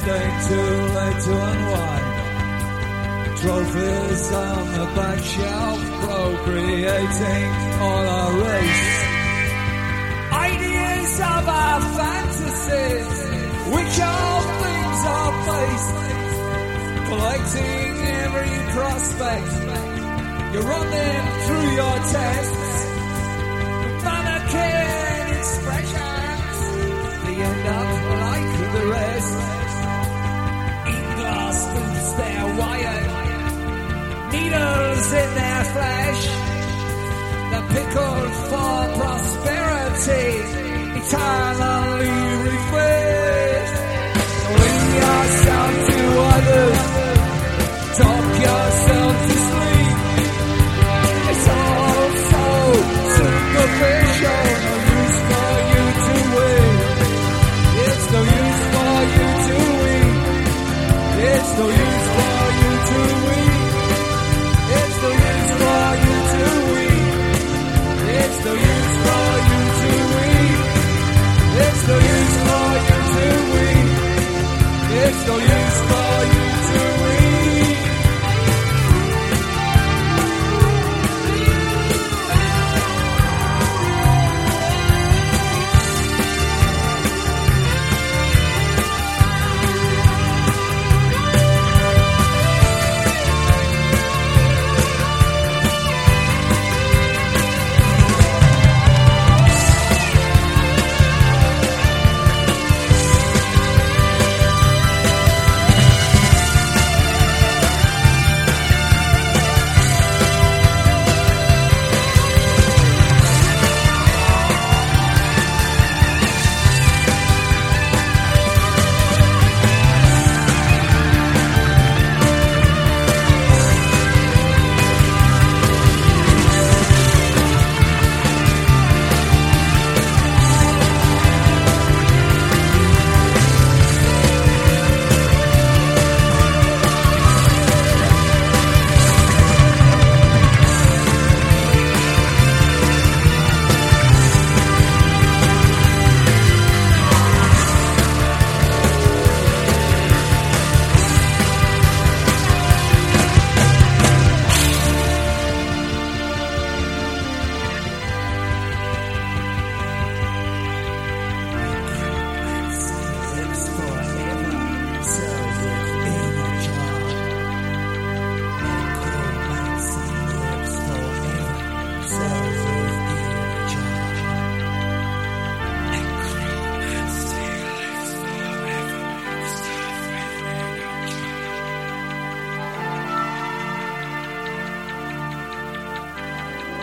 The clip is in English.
ain't too late to unwind. Trophies on the back shelf, procreating on our race. Ideas of our fantasies, which all things are based. Collecting every prospect, you run them through your tests. Mannequin expressions, they end up like the rest. In glass booths they're wired, needles in their flesh. They're pickled for prosperity, eternally refreshed. Link yourself to others, talk yourself to sleep. It's all so superficial, no use for you to win. It's no use for you to win. It's no use.